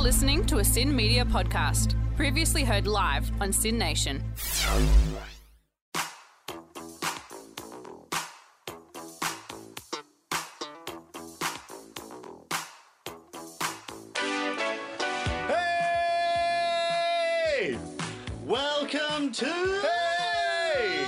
listening to a Sin Media podcast, previously heard live on Sin Nation. Hey! Welcome to... Hey!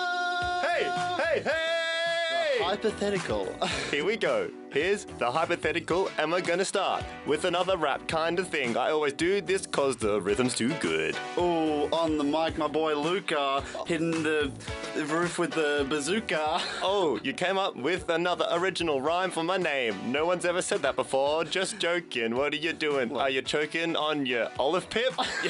The hypothetical. Here we go. Here's the hypothetical, and we're gonna start with another rap kind of thing. I always do this cause the rhythm's too good. Oh, on the mic, my boy Luca, hitting the roof with the bazooka. Oh, you came up with another original rhyme for my name. No one's ever said that before. Just joking. What are you doing? What? Are you choking on your olive pip?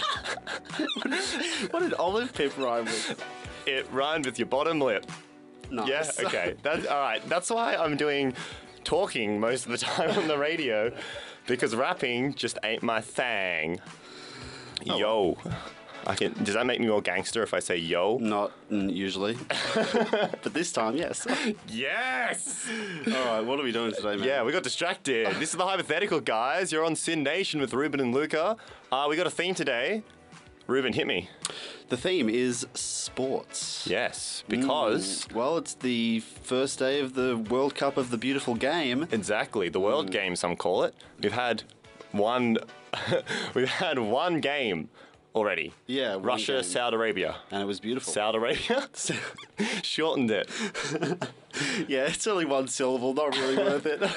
What did olive pip rhyme with? It rhymed with your bottom lip. Nice. Yeah, okay. That's all right. That's why I'm doing talking most of the time on the radio, because rapping just ain't my thing. Oh. Yo. Does that make me more gangster if I say yo? Not usually. But this time, yes. Yes! All right, what are we doing today, man? Yeah, we got distracted. This is the hypothetical, guys. You're on Sin Nation with Ruben and Luca. We got a theme today. Ruben, hit me. The theme is sports. Yes, because... Well, it's the first day of the World Cup of the beautiful game. Exactly, the World Game, some call it. We've had one... We've had one game already. Yeah, one Russia, game. Saudi Arabia. And it was beautiful. Saudi Arabia? Shortened it. Yeah, it's only one syllable, not really worth it.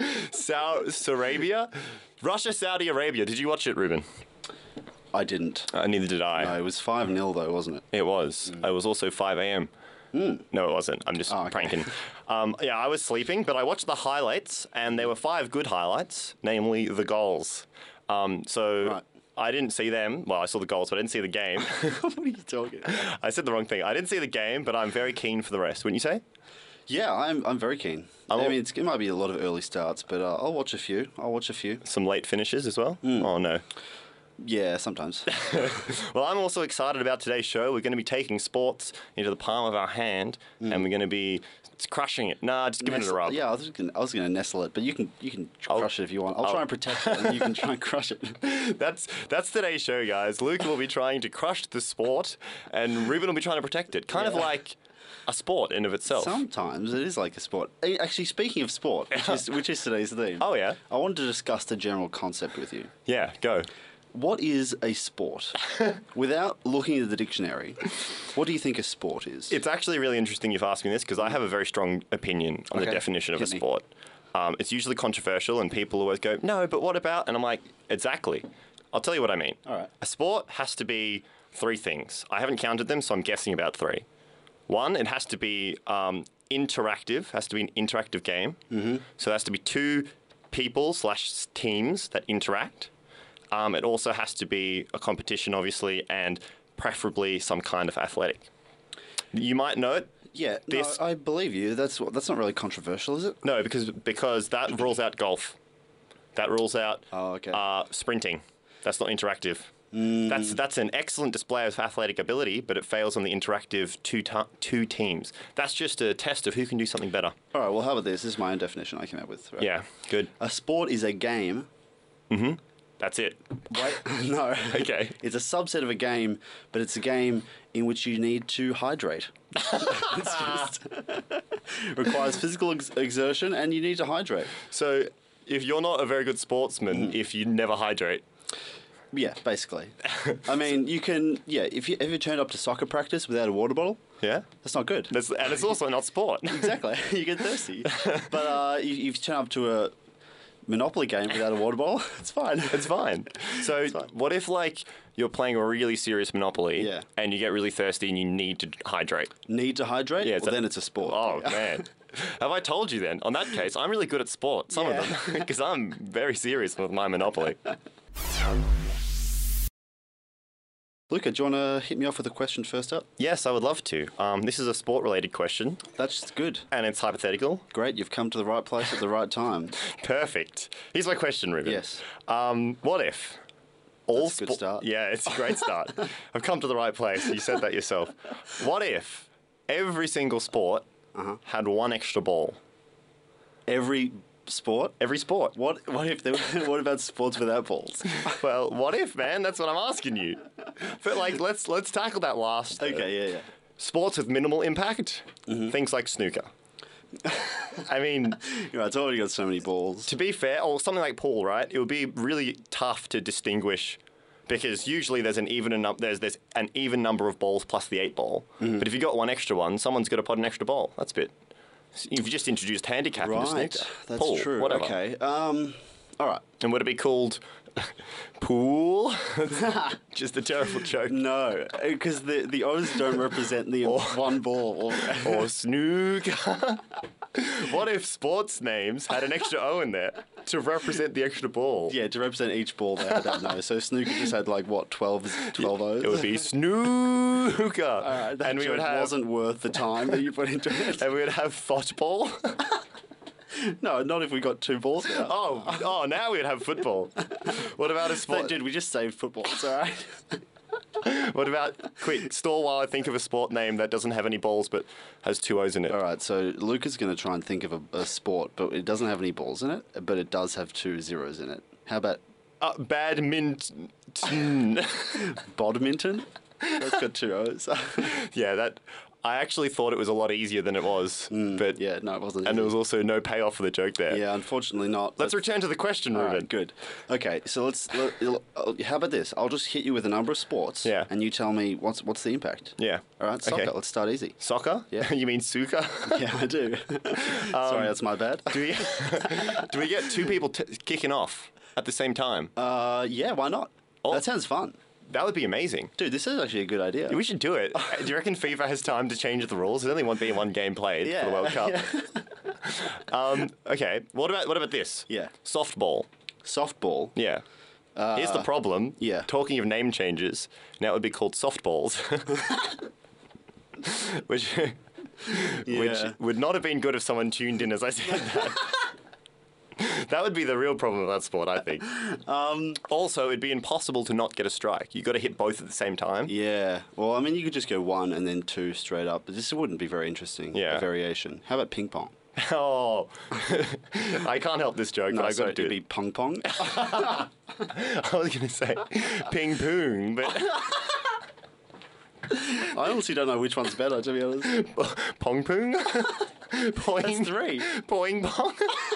Sarabia? Russia, Saudi Arabia. Did you watch it, Ruben? I didn't. Neither did I. No, it was 5-0 though, wasn't it? It was. It was also 5 a.m. No, it wasn't. I'm just pranking. Yeah, I was sleeping, but I watched the highlights, and there were 5 good highlights, namely the goals. Right. I didn't see them. Well, I saw the goals, but I didn't see the game. What are you talking about? I said the wrong thing. I didn't see the game, but I'm very keen for the rest. Wouldn't you say? Yeah, I'm very keen. I mean, it might be a lot of early starts, but I'll watch a few. Some late finishes as well? Oh, no. Yeah, sometimes. Well, I'm also excited about today's show. We're going to be taking sports into the palm of our hand, and we're going to be crushing it. Nah, just giving it a rub. Yeah, I was going to nestle it, but you can crush it if you want. I'll try and protect it, and you can try and crush it. That's today's show, guys. Luke will be trying to crush the sport, and Ruben will be trying to protect it. Kind of like a sport in of itself. Sometimes it is like a sport. Actually, speaking of sport, which is today's theme. Oh, yeah? I wanted to discuss the general concept with you. Yeah, go. What is a sport? Without looking at the dictionary, what do you think a sport is? It's actually really interesting you've asked me this, because I have a very strong opinion on the definition of a sport. It's usually controversial, and people always go, no, but what about? And I'm like, exactly. I'll tell you what I mean. All right. A sport has to be 3 things. I haven't counted them, so I'm guessing about 3. 1, it has to be interactive, has to be an interactive game. Mm-hmm. So there has to be 2 people/teams that interact. It also has to be a competition, obviously, and preferably some kind of athletic. You might note... Yeah, no, I believe you. That's not really controversial, is it? No, because that rules out golf. That rules out sprinting. That's not interactive. That's an excellent display of athletic ability, but it fails on the interactive 2 teams. That's just a test of who can do something better. All right, well, how about this? This is my own definition I came up with. Right? Yeah, good. A sport is a game... Mm-hmm. That's it. Wait, no. Okay. It's a subset of a game, but it's a game in which you need to hydrate. It's just requires physical exertion, and you need to hydrate. So, if you're not a very good sportsman, if you never hydrate... Yeah, basically. I mean, you can... Yeah, if you ever turned up to soccer practice without a water bottle... Yeah? That's not good. And it's also not sport. Exactly. You get thirsty. But you've turned up to a Monopoly game without a water bottle, it's fine. It's fine. So what if, like, you're playing a really serious Monopoly and you get really thirsty and you need to hydrate? Need to hydrate? Yeah, well, then it's a sport. Oh, man. Have I told you then? On that case, I'm really good at sport, some of them, because I'm very serious with my Monopoly. Luca, do you want to hit me off with a question first up? Yes, I would love to. This is a sport-related question. That's good. And it's hypothetical. Great, you've come to the right place at the right time. Perfect. Here's my question, Ruben. Yes. What if That's a good start. Yeah, it's a great start. I've come to the right place. You said that yourself. What if every single sport had one extra ball? Every sport? Every sport. What if there? What about sports without balls? Well, what if, man? That's what I'm asking you. But like, let's tackle that last. Okay, yeah. Sports with minimal impact. Things like snooker. I mean, It's already got so many balls. to be fair, or something like pool, right? It would be really tough to distinguish because usually there's an even number of balls plus the 8 ball. But if you got one extra one, someone's got to put an extra ball. That's a bit. You've just introduced handicap into Right, snooker. that's Pool, true. Whatever. Okay. All right. And would it be called pool? Just a terrible joke. No, because the O's don't represent the one ball. Or snooker. What if sports names had an extra O in there to represent the extra ball? Yeah, to represent each ball they had that no. So snooker just had like what 12 O's. It would be snooker. That and we would joke have wasn't worth the time that you put into it. and we would have football. No, not if we got 2 balls now. Oh, now we'd have football. What about a sport? Dude, we just saved football. It's all right. What about quick stall while I think of a sport name that doesn't have any balls but has 2 O's in it? All right, so Luca's going to try and think of a sport, but it doesn't have any balls in it, but it does have 2 zeros in it. How about Badminton. badminton? That's got 2 O's. Yeah, that. I actually thought it was a lot easier than it was, but Yeah, no, it wasn't. and easy. there was also no payoff for the joke there. Yeah, unfortunately not. Let's return to the question, All Ruben. right, good. Okay, so how about this? I'll just hit you with a number of sports, Yeah. and you tell me what's the impact. Yeah. All right, soccer. Okay. Let's start easy. Soccer? Yeah. You mean suka? Yeah, I do. Sorry, that's my bad. do we get 2 people kicking off at the same time? Yeah, why not? Oh. That sounds fun. That would be amazing. Dude, this is actually a good idea. We should do it. Do you reckon FIFA has time to change the rules? There's only one game played for the World Cup. Yeah. Okay. What about this? Yeah. Softball. Softball. Yeah. Here's the problem. yeah. Talking of name changes, now it would be called softballs. which would not have been good if someone tuned in as I said that. That would be the real problem with that sport, I think. Also, it'd be impossible to not get a strike. You got to hit both at the same time. Yeah. Well, I mean, you could just go 1 and then 2 straight up, but this wouldn't be very interesting. Yeah. A variation. How about ping pong? Oh, I can't help this joke, but I've got to do it'd it. be pong pong. I was going to say ping pong, but I honestly don't know which one's better, to be honest. pong pong? Poing, That's 3. Poing pong?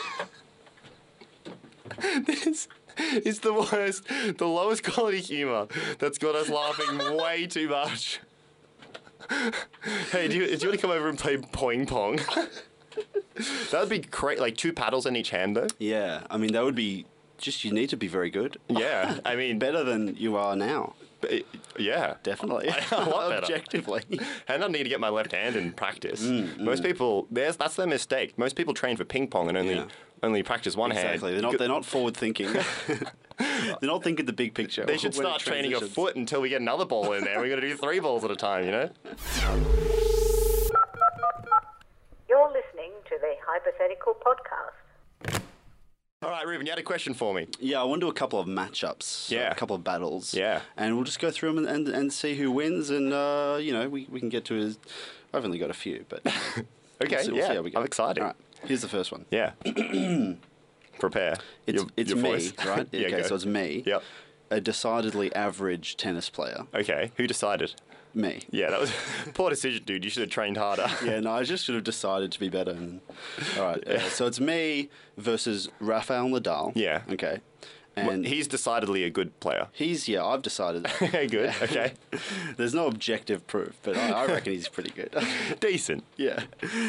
This is the worst, the lowest quality humour that's got us laughing way too much. Hey, do you want to come over and play poing pong? That would be great. Like 2 paddles in each hand, though. Yeah. I mean, that would be just, you need to be very good. Yeah, I mean, Better than you are now. yeah, Definitely. A lot better. Objectively. And I need to get my left hand in practice. Most people, that's their mistake. Most people train for ping pong and only practice one hand. Exactly. They're not forward thinking. They're not thinking the big picture. They should when it start training a transitions. foot until we get another ball in there. We've got to do 3 balls at a time, you know? You're listening to the Hypothetical Podcast. All right, Ruben, you had a question for me. Yeah, I want to do a couple of matchups. Yeah. A couple of battles. Yeah. And we'll just go through them and see who wins. And, we can get to his... I've only got a few, but... Okay, we'll see yeah, how we go. I'm excited. All right, here's the first one. Yeah. Prepare. It's Your me, voice. right? Yeah, okay, go. so it's me. Yep. A decidedly average tennis player. Okay, who decided? Me. Yeah, that was poor decision, dude. You should have trained harder. Yeah, no, I just should have decided to be better. All right, so it's me versus Rafael Nadal. Yeah. Okay. Well, And he's decidedly a good player. I've decided. Good, okay. There's no objective proof, but I reckon he's pretty good. Decent. Yeah.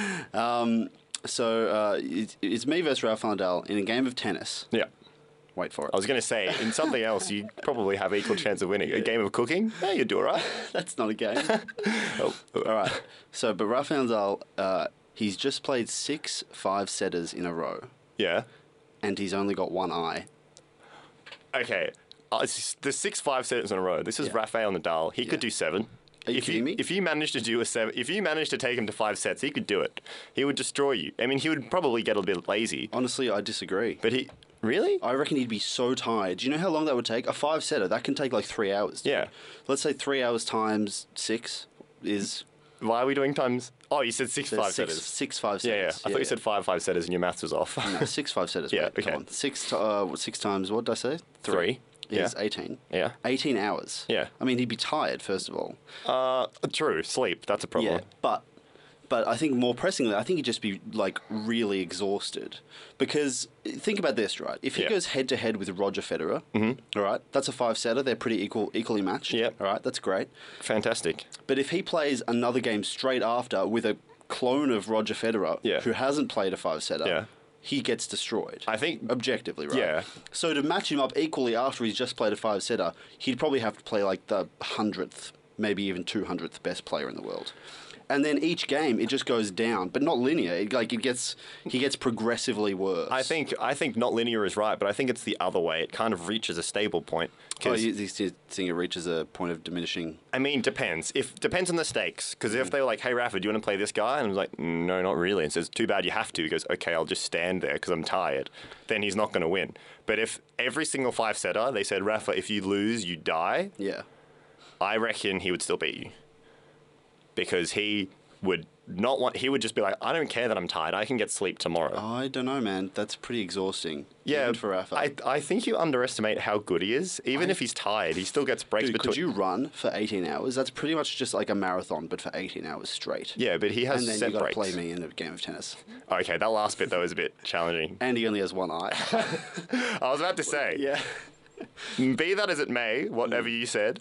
So it's me versus Rafael Nadal in a game of tennis. Yeah. Wait for it. I was going to say, in something else, you probably have equal chance of winning. A game of cooking? Yeah, you'd do all right. That's not a game. Oh, All right. So, but Rafael Nadal, he's just played 6 5-setters in a row, yeah. and he's only got 1 eye. Okay. The 6 5-setters in a row. This is Yeah. Rafael Nadal. He could do 7. Are you kidding me? If you managed to do a 7, if you managed to take him to 5 sets, he could do it. He would destroy you. I mean, he would probably get a bit lazy, Honestly, I disagree. but he really. I reckon he'd be so tired. Do you know how long that would take? A 5-setter, that can take like 3 hours. Yeah. Let's say 3 hours times 6 is Why are we doing times? Oh, you said six There's 5-setters. Six 5-setters. Yeah. I thought you said 5 5-setters and your maths was off. No, 6 5-setters. Yeah, mate, come okay. on. Six times, what did I say? 3. Yeah. Is 18. Yeah. 18 hours. Yeah. I mean, he'd be tired, first of all. True. Sleep. That's a problem. Yeah, but I think more pressingly, I think he'd just be like really exhausted. Because think about this, right? If he goes head to head with Roger Federer, all right, that's a 5-setter. They're pretty equally matched. Yep. All right, that's great. Fantastic. But if he plays another game straight after with a clone of Roger Federer who hasn't played a 5-setter, he gets destroyed. I think objectively, right? Yeah. So to match him up equally after he's just played a 5-setter, he'd probably have to play like the 100th, maybe even 200th best player in the world. And then each game it just goes down, but not linear. He gets progressively worse. I think not linear is right, but I think it's the other way. It kind of reaches a stable point. Oh, you think it reaches a point of diminishing? I mean, depends. Depends on the stakes. Because if they were like, "Hey, Rafa, do you want to play this guy?" and I was like, "No, not really," and says, "Too bad, you have to." He goes, "Okay, I'll just stand there because I'm tired." Then he's not going to win. But if every single 5-setter they said, "Rafa, if you lose, you die," I reckon he would still beat you. Because he would not want. He would just be like, "I don't care that I'm tired. I can get sleep tomorrow." I don't know, man. That's pretty exhausting. Yeah, even for Rafa. I think you underestimate how good he is. Even if he's tired, he still gets breaks Dude, between. could you run for 18 hours? That's pretty much just like a marathon, but for 18 hours straight. Yeah, but he has and then set you got to breaks. play me in a game of tennis. Okay, that last bit though is a bit challenging. And he only has one eye. I was about to say. Yeah. Be that as it may, whatever you said,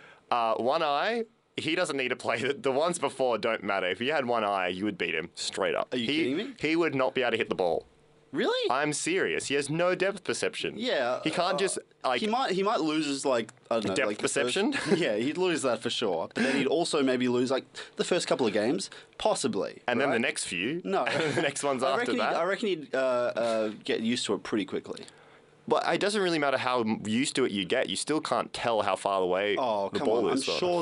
one eye. He doesn't need to play. The ones before don't matter. If he had one eye, you would beat him straight up. Are you kidding me? He would not be able to hit the ball. Really? I'm serious. He has no depth perception. Yeah. He can't just like. He might lose his I don't know, depth like perception? Yeah, he'd lose that for sure. But then he'd also maybe lose like the first couple of games, possibly. And then right? the next few. No. The next ones I after reckon that. I reckon he'd get used to it pretty quickly. But it doesn't really matter how used to it you get. You still can't tell how far away Oh, the come ball on! I'm is. sure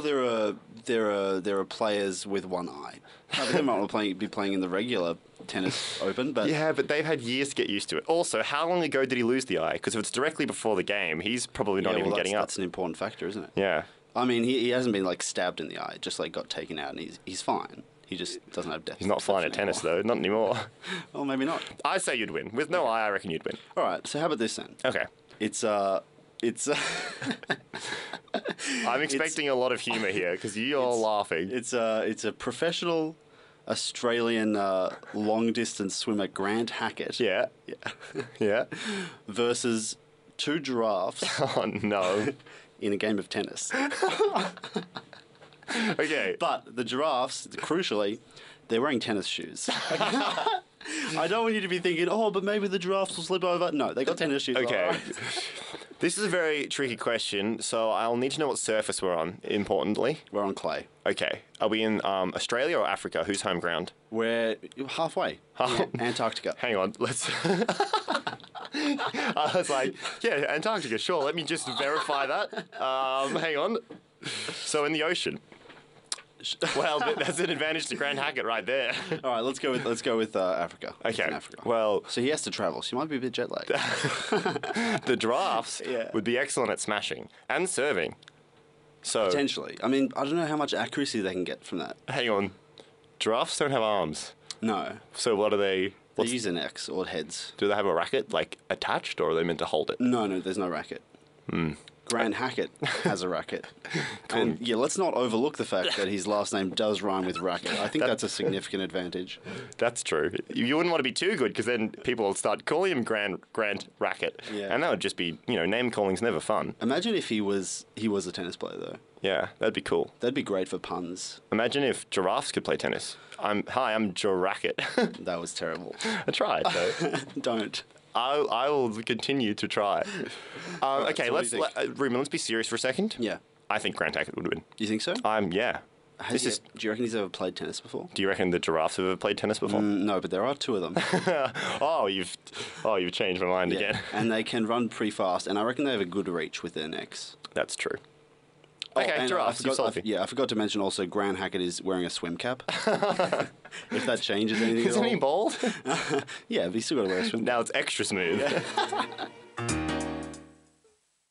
there are players with one eye. They might not be playing in the regular tennis open, but Yeah, but they've had years to get used to it. Also, how long ago did he lose the eye? Because if it's directly before the game, he's probably not even getting up. That's an important factor, isn't it? Yeah. I mean, he hasn't been like stabbed in the eye; just like got taken out, and he's fine. He just doesn't have depth. He's not fine at tennis, though. Not anymore. Well, maybe not. I say you'd win. With no eye, I reckon you'd win. All right. So how about this then? Okay. It's I'm expecting a lot of humour here because you're laughing. It's a professional Australian long distance swimmer, Grant Hackett. Yeah. Yeah. Versus 2 giraffes Oh, no. in a game of tennis. Okay. But the giraffes, crucially, they're wearing tennis shoes. I don't want you to be thinking, oh, but maybe the giraffes will slip over. No, they got tennis shoes. Okay. All right. This is a very tricky question, so I'll need to know what surface we're on, importantly. We're on clay. Okay. Are we in Australia or Africa? Who's home ground? We're halfway. Yeah, Antarctica. Hang on, let's... I was like, yeah, Antarctica, sure. Let me just verify that. Hang on. So in the ocean. Well, that's an advantage to Grant Hackett right there. All right, let's go with Africa. It's Okay. in Africa. Well, So he has to travel, so he might be a bit jet lagged. the giraffes Yeah. would be excellent at smashing and serving. So, Potentially. I mean, I don't know how much accuracy they can get from that. hang on. Giraffes don't have arms. No. So what are they... They use an X or heads. Do they have a racket, like, attached, or are they meant to hold it? No, there's no racket. Grant Hackett has a racket. And yeah, let's not overlook the fact that his last name does rhyme with racket. I think that's a significant advantage. That's true. You wouldn't want to be too good, because then people will start calling him Grant Racket. Yeah. And that would just be, name calling's never fun. Imagine if he was a tennis player though. Yeah, that'd be cool. That'd be great for puns. Imagine if giraffes could play tennis. I'm Giracket. That was terrible. I tried, though. Don't. I will continue to try. Okay, so what do you Ruben, let's be serious for a second. Yeah. I think Grant Hackett would win. You think so? Yeah. Do you reckon he's ever played tennis before? Do you reckon the giraffes have ever played tennis before? No, but there are 2 of them. You've changed my mind again. And they can run pretty fast, and I reckon they have a good reach with their necks. That's true. Oh, Okay, and giraffes. I forgot to mention also Grant Hackett is wearing a swim cap. If that changes anything Isn't at he all. bald? Yeah, but he's still got to wear a swim cap. Now it's extra smooth.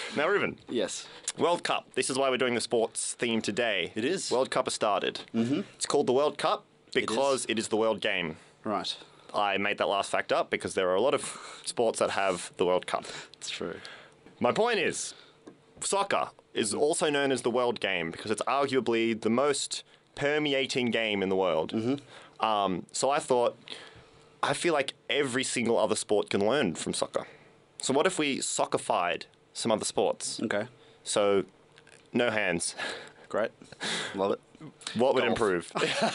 Now, Ruben. Yes. World Cup. This is why we're doing the sports theme today. It is. World Cup has started. Mm-hmm. It's called the World Cup because it is the world game. Right. I made that last fact up because there are a lot of sports that have the World Cup. It's true. My point is, soccer is also known as the world game because it's arguably the most permeating game in the world. Mm-hmm. So I feel like every single other sport can learn from soccer. So what if we soccerified some other sports? Okay. So, no hands. Great. Love it. What would Golf. improve?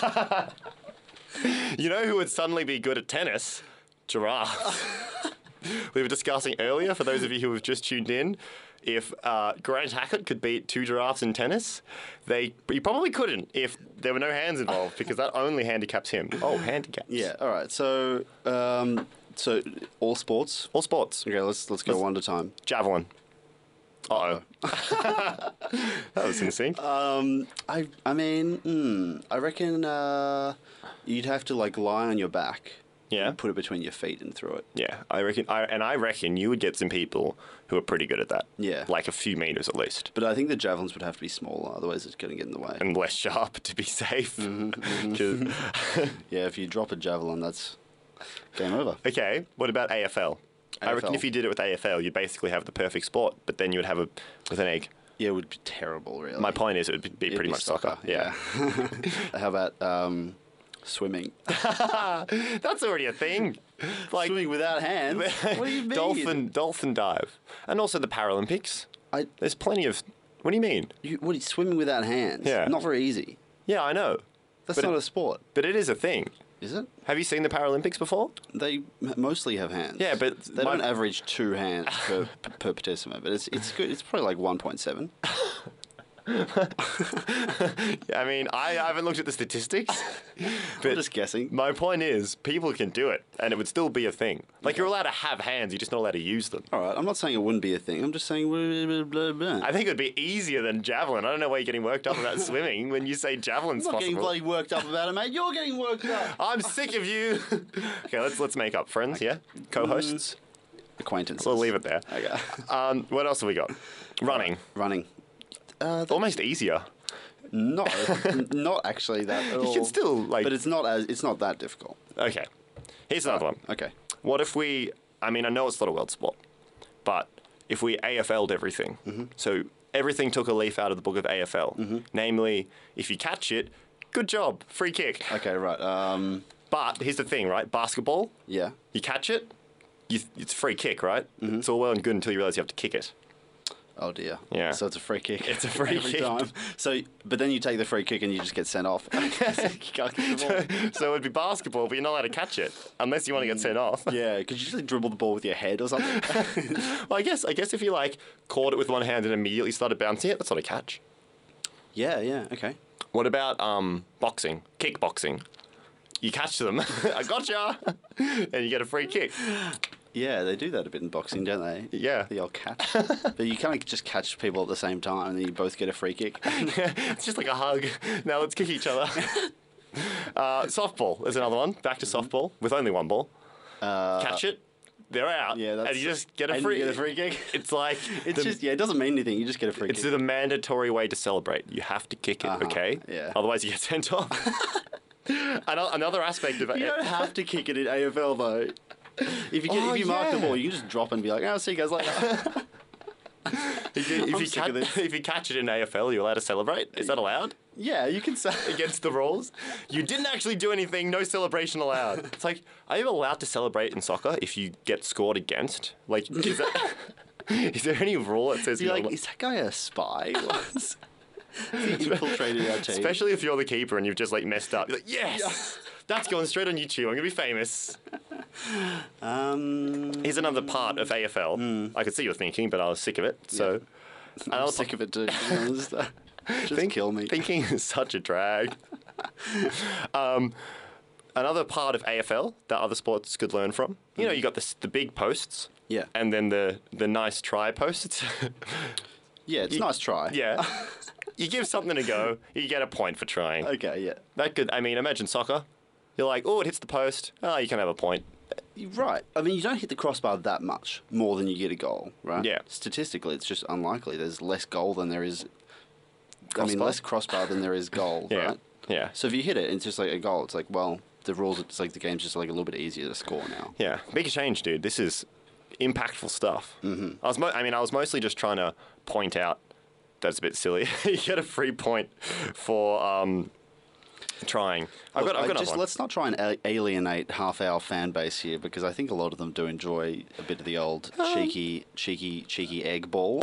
You know who would suddenly be good at tennis? Giraffes. We were discussing earlier, for those of you who have just tuned in, if Grant Hackett could beat 2 giraffes in tennis, he probably couldn't if there were no hands involved, because that only handicaps him. Oh, handicaps. Yeah. All right. So, so all sports. All sports. Okay. Let's go one at a time. Javelin. Uh-oh. That was in sync. I mean, I reckon you'd have to like lie on your back. Yeah. And put it between your feet and throw it. Yeah, I reckon you would get some people who are pretty good at that. Yeah. Like a few meters at least. But I think the javelins would have to be smaller, otherwise it's going to get in the way. And less sharp to be safe. 'Cause- Yeah, if you drop a javelin, that's game over. Okay, what about AFL? I reckon AFL. if you did it with AFL, you'd basically have the perfect sport, but then you would have it with an egg. Yeah, it would be terrible, really. My point is it would be It'd pretty be much soccer. Yeah. How about swimming? That's already a thing. Like Swimming without hands? What do you mean? dolphin dive. And also the Paralympics. There's plenty of... What do you mean? What, swimming without hands? Yeah. Not very easy. Yeah, I know. That's not a sport. But it is a thing. Is it? Have you seen the Paralympics before? They mostly have hands. Yeah, but they don't average 2 hands per participant. But it's good. It's probably like 1.7. I mean, I haven't looked at the statistics. But I'm just guessing. My point is, people can do it, and it would still be a thing. Like, you're allowed to have hands, you're just not allowed to use them. All right, I'm not saying it wouldn't be a thing. I'm just saying blah, blah, blah. I think it would be easier than javelin. I don't know why you're getting worked up about swimming when you say javelin's I'm not getting possible. bloody worked up about it, mate. You're getting worked up. I'm sick of you. Okay, let's make up friends, yeah? Co-hosts? Acquaintances. We'll leave it there. Okay. What else have we got? Running. Running. Almost easier. No, not actually that at all. You can still, like... But it's not that difficult. Okay. Here's another one. Okay. What if we... I mean, I know it's not a world sport, but if we AFL'd everything, so everything took a leaf out of the book of AFL, namely, if you catch it, good job, free kick. Okay, right. But here's the thing, right? Basketball, Yeah. you catch it, it's a free kick, right? It's all well and good until you realise you have to kick it. Oh dear. Yeah. So it's a free kick. It's a free every kick. time. So, but then you take the free kick and you just get sent off. You can't kick the ball. So it'd be basketball, but you're not allowed to catch it unless you want to get sent off. Yeah, could you just like, dribble the ball with your head or something? Well, I guess if you like caught it with one hand and immediately started bouncing it, that's not a catch. Yeah, okay. What about boxing, kickboxing? You catch them, I gotcha, and you get a free kick. Yeah, they do that a bit in boxing, don't they? Yeah. The old catch. But you can't just catch people at the same time and then you both get a free kick. It's just like a hug. Now let's kick each other. Softball is another one. Back to softball with only one ball. Catch it, they're out. Yeah, and you just get a and free. you get a free kick. It's like It doesn't mean anything. You just get a free It's kick. the mandatory way to celebrate. You have to kick it, okay? yeah. Otherwise, you get sent off. Another aspect of it. You don't have to kick it in AFL though. If you mark the ball, you can just drop and be like, "Oh, see you guys later." If you catch it in AFL, you're allowed to celebrate. Is that allowed? Yeah, you can say. Against the rules? You didn't actually do anything. No celebration allowed. It's like, are you allowed to celebrate in soccer if you get scored against? Like, is there any rule that says You're like, is that guy a spy? He infiltrated our team. Especially if you're the keeper and you've just like messed up. You're like, yes, that's going straight on YouTube. I'm gonna be famous. Here's another part of AFL. I could see you were thinking, but I was sick of it. So I'm sick of it too. To be honest. Just kill me. Thinking is such a drag. Another part of AFL that other sports could learn from. You know, you got the big posts. Yeah. And then the nice try posts. Yeah, it's a nice try. Yeah. You give something a go, you get a point for trying. Okay, yeah. That could, I mean, imagine soccer. You're like, oh, it hits the post. Oh, you can have a point. Right. I mean, you don't hit the crossbar that much more than you get a goal, right? Yeah. Statistically, it's just unlikely. There's less goal than there is. Crossbar? Less crossbar than there is goal, Yeah. right? Yeah. So if you hit it, and it's just like a goal. It's like, well, the rules. It's like the game's just like a little bit easier to score now. Yeah. Big change, dude. This is impactful stuff. Mm-hmm. I was mostly just trying to point out that it's a bit silly. You get a free point for trying. I've got another one. Let's not try and alienate half our fan base here, because I think a lot of them do enjoy a bit of the old cheeky egg ball.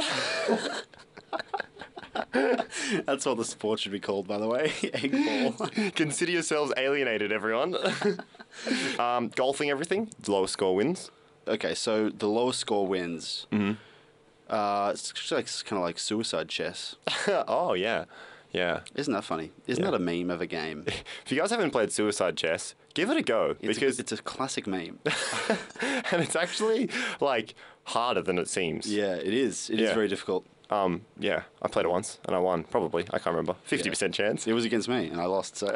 That's what the sport should be called, by the way. Egg ball. Consider yourselves alienated, everyone. Golfing everything. Lowest score wins. Okay, so the lowest score wins. Mm-hmm. It's kind of like suicide chess. Oh, yeah. Yeah. Isn't that funny? Isn't that a meme of a game? If you guys haven't played Suicide Chess, give it a go. Because it's a classic meme. and it's actually, like, harder than it seems. Yeah, it is. It is very difficult. Yeah, I played it once and I won, probably. I can't remember. 50% chance. It was against me and I lost, so...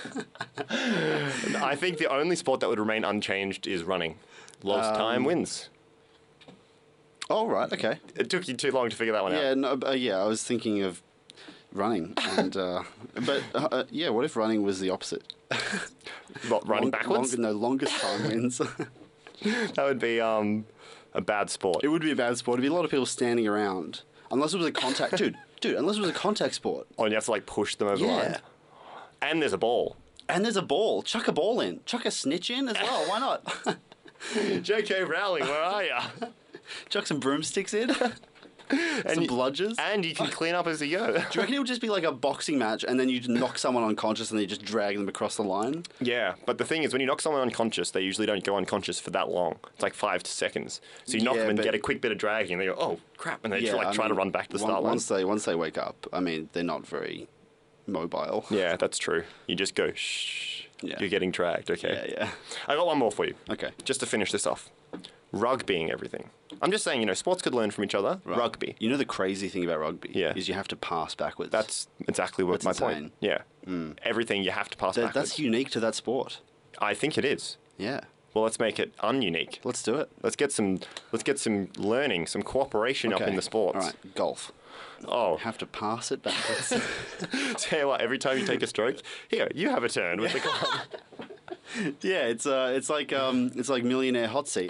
I think the only sport that would remain unchanged is running. Lowest time wins. Oh, right, okay. It took you too long to figure that one out. Yeah, no, I was thinking of running, and what if running was the opposite? What, running backwards? Longest time wins. That would be a bad sport. It would be a bad sport. It'd be a lot of people standing around, unless it was a contact. dude, unless it was a contact sport. Oh, and you have to, like, push them over the line. And there's a ball. And there's a ball. Chuck a ball in. Chuck a snitch in as well. Why not? J.K. Rowling, where are you? Chuck some broomsticks in. Some bludgers. And you can clean up as you go. Do you reckon it would just be like a boxing match and then you knock someone unconscious and then you just drag them across the line? Yeah, but the thing is, when you knock someone unconscious, they usually don't go unconscious for that long. It's like 5 seconds. So you knock them and get a quick bit of dragging, and they go, oh, crap, and they try to run back to the start line. Once they wake up, I mean, they're not very mobile. Yeah, that's true. You just go, shh, you're getting dragged, okay? Yeah. I got one more for you. Okay. Just to finish this off. Rugbying everything. I'm just saying, sports could learn from each other. Right. Rugby. You know the crazy thing about rugby is you have to pass backwards. That's exactly what my point. Yeah. Everything you have to pass backwards. That's unique to that sport. I think it is. Yeah. Well, let's make it ununique. Let's do it. Let's get some learning, some cooperation up in the sports. All right, golf. Oh. You have to pass it backwards. Tell you what, every time you take a stroke, here, you have a turn with the club. Yeah, it's like Millionaire Hot Seat.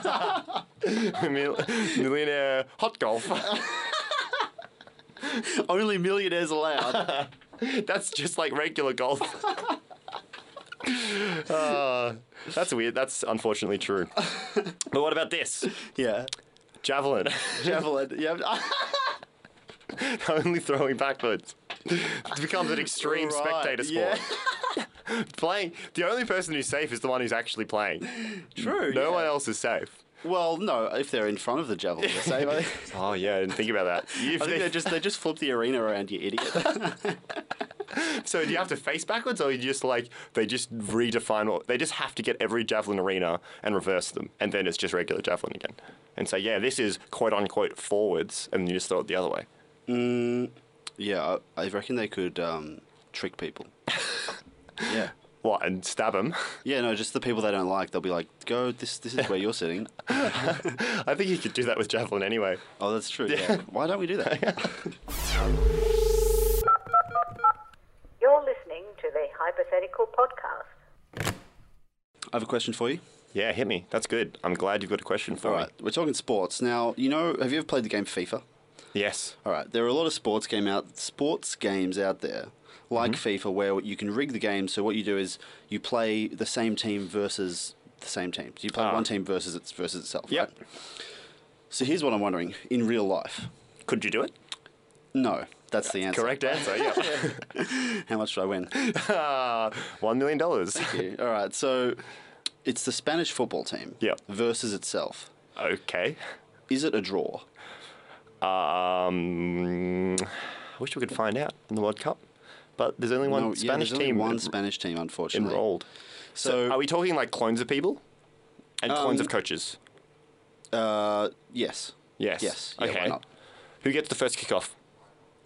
Millionaire Hot Golf. Only millionaires allowed. That's just like regular golf. That's weird. That's unfortunately true. But what about this? Yeah. Javelin. Yeah. Only throwing backwards. It becomes an extreme spectator sport. Yeah. Playing, the only person who's safe is the one who's actually playing. True. No one else is safe. Well, no, if they're in front of the javelin, they're safe. Oh yeah, I didn't think about that. I think they just flip the arena around, you idiot. So do you have to face backwards, or you just they just redefine they just have to get every javelin arena and reverse them, and then it's just regular javelin again, and say, yeah, this is quote unquote forwards, and then you just throw it the other way. Yeah, I reckon they could trick people. Yeah. What, and stab them? Yeah, no, just the people they don't like. They'll be like, go, this is where you're sitting. I think you could do that with javelin anyway. Oh, that's true. Yeah. Why don't we do that? You're listening to the Hypothetical Podcast. I have a question for you. Yeah, hit me. That's good. I'm glad you've got a question for me. All right, we're talking sports. Now, have you ever played the game FIFA? Yes. All right, there are a lot of sports games out there, like FIFA, where you can rig the game. So what you do is you play the same team versus the same team. So you play one team versus itself. Yep. Right? So here's what I'm wondering. In real life. Could you do it? No, that's the answer. Correct answer, yeah. How much did I win? $1 million. Thank you. All right, so it's the Spanish football team versus itself. Okay. Is it a draw? I wish we could find out in the World Cup, but there's only one Spanish team. Only one Spanish team, unfortunately. Enrolled. So are we talking like clones of people and clones of coaches? Yes. Yes. Yes. Yeah, okay. why not? Who gets the first kickoff?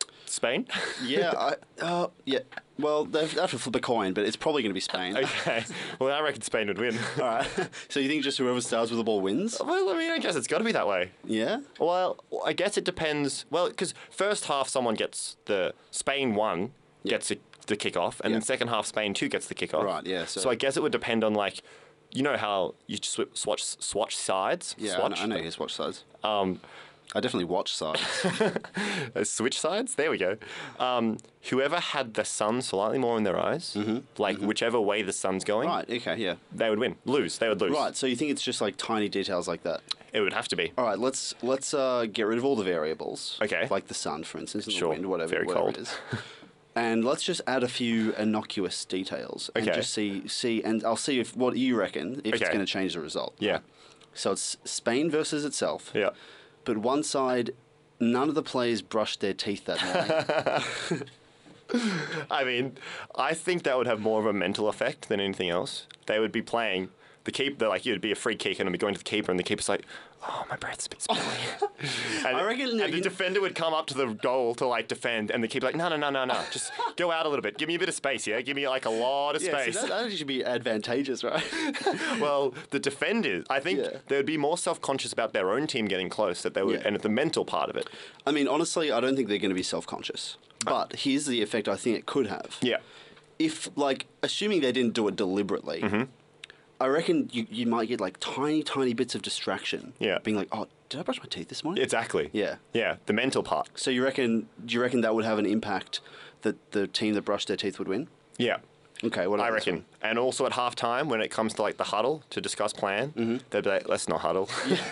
Spain? Yeah, yeah. Well, they have to flip a coin, but it's probably going to be Spain. Okay. Well, I reckon Spain would win. All right. So you think just whoever starts with the ball wins? Well, I mean, I guess it's got to be that way. Yeah. Well, I guess it depends. Well, because first half someone gets Spain 1 gets the kickoff, and then second half Spain 2 gets the kickoff. Right. Yeah. So I guess it would depend on like, you know how you swatch sides. Yeah, swatch? I know you watch sides. I definitely watch sides. Switch sides. There we go. Whoever had the sun slightly more in their eyes, whichever way the sun's going, Right. Okay. Yeah. they would win. They would lose. Right. So you think it's just like tiny details like that? It would have to be. All right. Let's get rid of all the variables. Okay. Like the sun, for instance, and Sure. the wind, whatever. Very whatever cold. it is. And let's just add a few innocuous details and Okay. just see, and I'll see if what you reckon if it's Okay. going to change the result. Yeah. So it's Spain versus itself. Yeah. But one side, none of the players brushed their teeth that morning. I mean, I think that would have more of a mental effect than anything else. They would be playing the keeper. They're like, it'd be a free kick, and it'd be going to the keeper, and the keeper's like, "Oh, my breath's a bit smelly." And, I reckon- and the defender would come up to the goal to like defend, and the keeper like, "No, just go out a little bit. Give me a bit of space, yeah. Give me like a lot of Yeah, space." see, that actually should be advantageous, right? Well, the defenders, I think Yeah. they would be more self-conscious about their own team getting close, that they would, Yeah. and the mental part of it. I mean, honestly, I don't think they're going to be self-conscious. But here's the effect I think it could have. Yeah. If, like, assuming they didn't do it deliberately, Mm-hmm. I reckon you might get, like, tiny bits of distraction. Yeah. Being like, oh, did I brush my teeth this morning? Exactly. Yeah. Yeah, the mental part. So do you reckon that would have an impact that the team that brushed their teeth would win? Yeah. Okay, what I about this reckon. one? And also at halftime, when it comes to like the huddle to discuss plan, Mm-hmm. they'd be like, "Let's not huddle."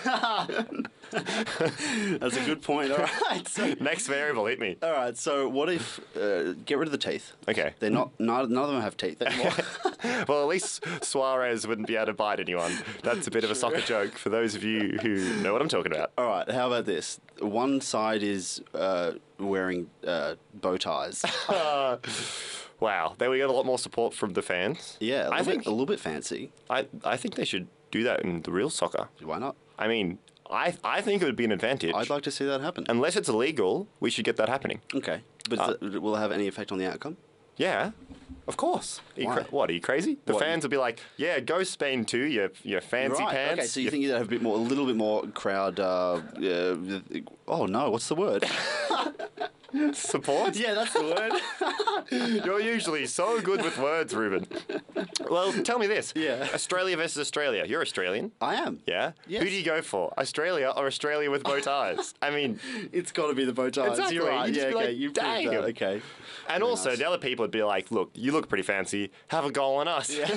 That's a good point. All right. So, Next variable, hit me. all right. So what if get rid of the teeth? Okay. They're not. None of them have teeth anymore. Well, at least Suarez wouldn't be able to bite anyone. That's a bit of a soccer joke for those of you who know what I'm talking about. All right. How about this? One side is wearing bow ties. Wow, they would get a lot more support from the fans. Yeah, I think a little bit fancy. I think they should do that in the real soccer. Why not? I mean, I think it would be an advantage. I'd like to see that happen. Unless it's illegal, we should get that happening. Okay, but will it have any effect on the outcome? Yeah, of course. Why? What, are you crazy? The What? fans would be like, "Yeah, go Spain too, you fancy Right. pants." Okay, so you think you'd have a little bit more crowd? Oh no, what's the word? support? Yeah, that's the word. You're usually so good with words, Ruben. Well, tell me this. Yeah. Australia versus Australia. You're Australian. I am. Yeah? Yes. Who do you go for? Australia or Australia with bow ties? I mean, It's got to be the bow ties. Exactly. You're right. You'd just Yeah, be okay. like, You proved "Dang." that. Okay. and also nice. the other people would be like, "Look, you look pretty fancy. Have a goal on us." Yeah.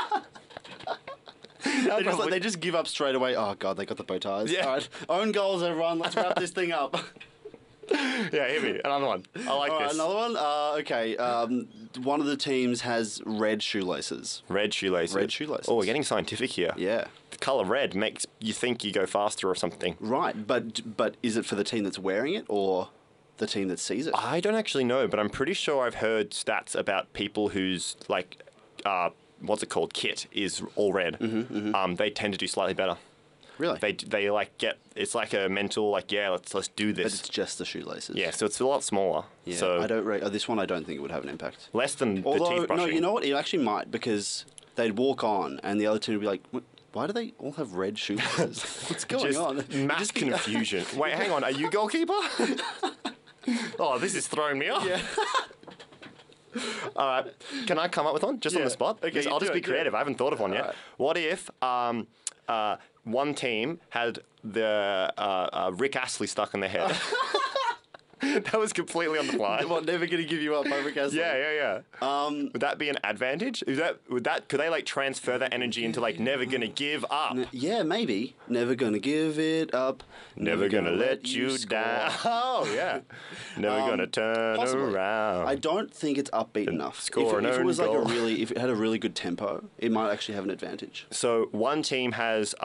They just give up straight away. Oh god, they got the bow ties. Yeah. All right, own goals, everyone. Let's wrap this thing up. Yeah, hit me. Another one. I like All right, this. another one. Okay. One of the teams has red shoelaces. Red shoelaces. Red shoelaces. Oh, we're getting scientific here. Yeah. The colour red makes you think you go faster or something. Right, but is it for the team that's wearing it or the team that sees it? I don't actually know, but I'm pretty sure I've heard stats about people whose, like, what's it called, kit is all red. They tend to do slightly better. Really? They like get, it's like a mental, like, yeah, let's do But this. it's just the shoelaces. Yeah, so it's a lot smaller. Yeah. So I don't. This one, I don't think it would have an impact. less than the Although, teeth brushing. no, you know what? It actually might because they'd walk on and the other team would be like, "Why do they all have red shoelaces? What's going Just on?" mass Just be- confusion. Wait, hang on. Are you goalkeeper? Oh, this is throwing me off. Yeah. All right. Can I come up with one just on Yeah. the spot? Okay, Because you I'll do just it, be do it. creative. I haven't thought of one yet. Alright. What if one team had the Rick Astley stuck in their head? That was completely on the fly. What? Never gonna give you up, by Rick Astley. Yeah. Would that be an advantage? Could they like transfer that energy into like never gonna give up? Yeah, maybe. Never gonna give it up. Never gonna let you score. down. Oh yeah. Never gonna turn Possibly. around. I don't think it's upbeat enough. score an if it own was like goal. if it had a really good tempo, it might actually have an advantage. So one team has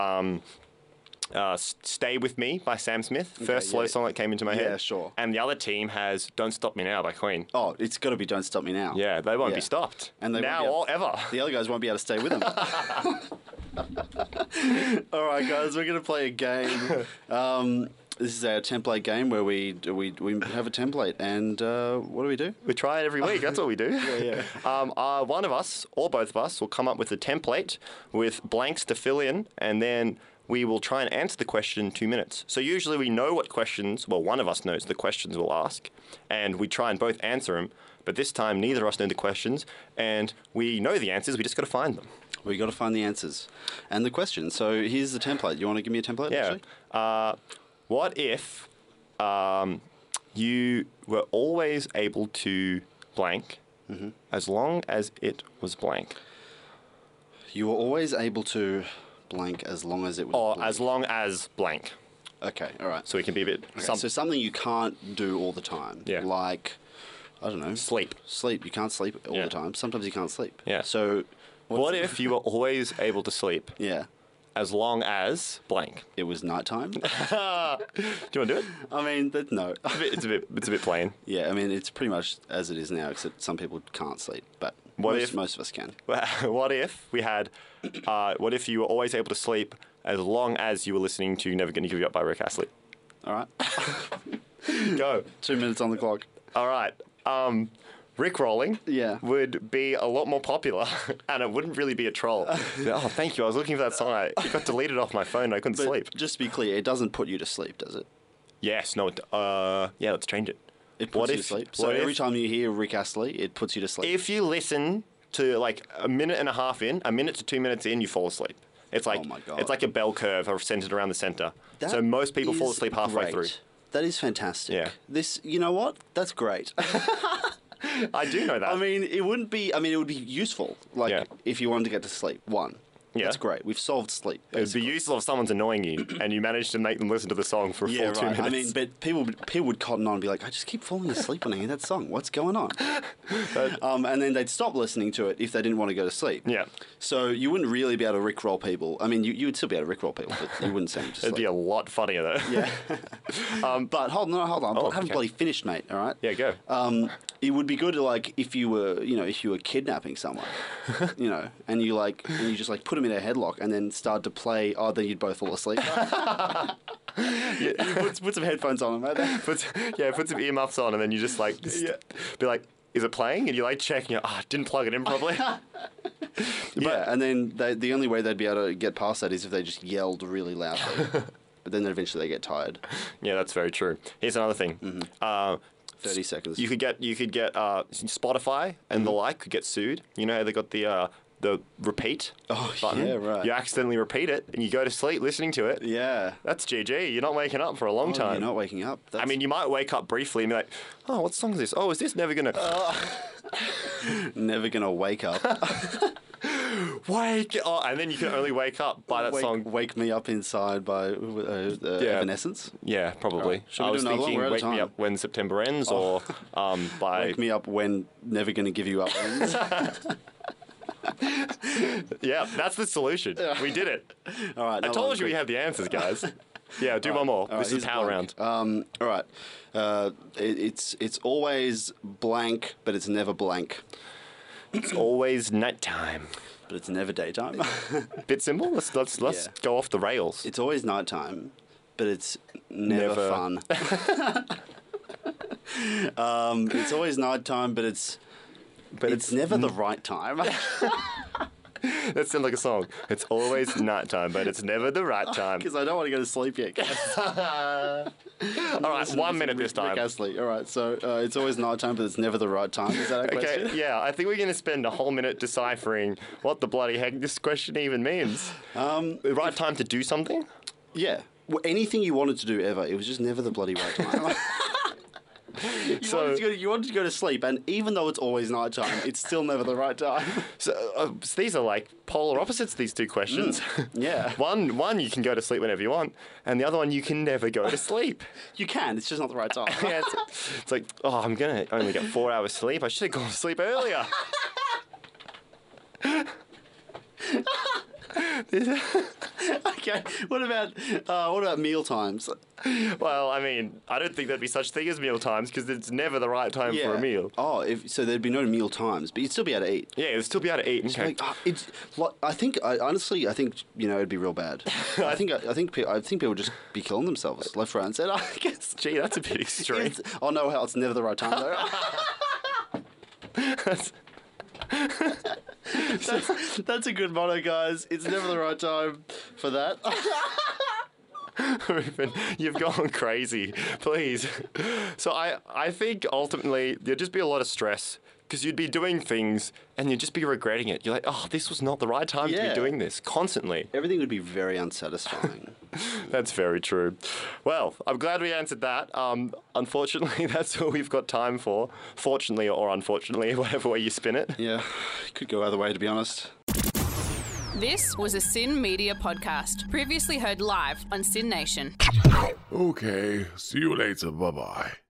"Stay With Me" by Sam Smith, first slow yeah. song that came into my head. Yeah, sure. And the other team has "Don't Stop Me Now" by Queen. Oh, it's got to be "Don't Stop Me Now." Yeah, they won't Yeah. be stopped. And they now won't or ever. The other guys won't be able to stay with them. All right, guys, we're going to play a game. This is our template game where we have a template, and what do? We try it every week. That's what we do. Yeah. One of us, or both of us, will come up with a template with blanks to fill in, and then we will try and answer the question in 2 minutes. So usually we know what questions, well, one of us knows the questions we'll ask, and we try and both answer them. But this time, neither of us know the questions, and we know the answers. We just got to find them. We got to find the answers and the questions. So here's the template. You want to give me a template? Yeah. Actually? What if you were always able to blank as long as it was blank? You were always able to blank as long as it was Or blank. as long as blank. Okay, all right. So we can be a bit... Okay, so something you can't do all the time. Yeah. Like, I don't know. Sleep. Sleep. You can't sleep all Yeah. the time. Sometimes you can't sleep. Yeah. So... What if you were always able to sleep Yeah. as long as blank? It was nighttime. Do you want to do it? I mean, no. It's a bit plain. Yeah, I mean, it's pretty much as it is now, except some people can't sleep, but most of us can. What if we had? What if you were always able to sleep as long as you were listening to "Never Gonna Give You Up" by Rick Astley? All right. Go. 2 minutes on the clock. All right. Rickrolling would be a lot more popular, and it wouldn't really be a troll. Oh, thank you. I was looking for that song. It got deleted off my phone. I couldn't But sleep. just to be clear, it doesn't put you to sleep, does it? Yes. No. Yeah. Let's change it. It puts you to sleep. So every time you hear Rick Astley, it puts you to sleep. If you listen to like a minute and a half in, a minute to 2 minutes in, you fall asleep. It's like Oh my God. it's like a bell curve centered around the center. That So most people fall is asleep halfway great. through. That is fantastic. Yeah. This, you know what? That's great. I do know that. I mean, it would be useful, like, Yeah. if you wanted to get to sleep. Yeah. That's great. We've solved sleep. It'd be basically. useful if someone's annoying you and you manage to make them listen to the song for a Yeah, full 2 right. minutes. I mean, but people would cotton on and be like, I just keep falling asleep when I hear that song. What's going on? And then they'd stop listening to it if they didn't want to go to sleep. Yeah. So you wouldn't really be able to rickroll people. I mean, you would still be able to rickroll people, but you wouldn't send them to sleep. It'd be a lot funnier though. Yeah. But hold on. Oh, I haven't okay. bloody finished, mate. All right. Yeah, go. It would be good to, like, if you were kidnapping someone, and you just like put them in a headlock and then start to play. Oh, then you'd both fall asleep. You put some headphones on them, mate. Put some earmuffs on and then you just like be like, is it playing? And you like check and you're didn't plug it in properly. Yeah, and then the only way they'd be able to get past that is if they just yelled really loudly. But then eventually they get tired. Yeah, that's very true. Here's another thing. 30 seconds. You could get Spotify and the like could get sued. You know how they got the repeat button. yeah, right. You accidentally repeat it and you go to sleep listening to it. Yeah. That's GG. You're not waking up for a long time. You're not waking up. I mean, you might wake up briefly and be like, "Oh, what song is this? Oh, is this Never Gonna never gonna wake up. Wake?" Oh, and then you can only wake up by that song. Wake Me Up Inside by Evanescence. Yeah, probably. Right. Should we I do was another one? thinking We're out of "Wake Me time. Up When September Ends" or by Wake Me Up When Never Gonna Give You Up ends. yeah, that's the solution. We did it. All right. I told you we have the answers, guys. Yeah, do one more. All right, This is here's power blank. round. All right. It's always blank, but it's never blank. It's always nighttime. But it's never daytime. Bit simple. Let's Yeah. go off the rails. It's always nighttime, but it's never fun. It's always nighttime, but it's never the right time. That sounds like a song. It's always nighttime, but it's never the right time. Because I don't want to go to sleep yet. All right, 1 minute this time. Rick Astley. All right, so it's always nighttime, but it's never the right time. Is that a question? Okay, yeah, I think we're going to spend a whole minute deciphering what the bloody heck this question even means. The right time to do something? Yeah. Well, anything you wanted to do ever, it was just never the bloody right time. You wanted to go to sleep, and even though it's always nighttime, it's still never the right time. So these are like polar opposites, these two questions. Yeah. One you can go to sleep whenever you want, and the other one you can never go to sleep. You can, it's just not the right time. Yeah, it's like, oh, I'm going to only get 4 hours sleep. I should have gone to sleep earlier. Okay. What about meal times? Well, I mean, I don't think there'd be such thing as meal times because it's never the right time for a meal. Oh, so there'd be no meal times, but you'd still be able to eat. Yeah, you'd still be able to eat. Okay. I think it'd be real bad. I think people would just be killing themselves left, right, and centre. I guess. Gee, that's a bit extreme. It's never the right time though. That's a good motto, guys. It's never the right time for that. Ruben, you've gone crazy. Please. So I think ultimately there'd just be a lot of stress because you'd be doing things and you'd just be regretting it. You're like, oh, this was not the right time to be doing this constantly. Everything would be very unsatisfying. That's very true. Well, I'm glad we answered that. Unfortunately, that's all we've got time for. Fortunately or unfortunately, whatever way you spin it. Yeah, it could go either way, to be honest. This was a Sin Media podcast, previously heard live on Sin Nation. Okay, see you later. Bye-bye.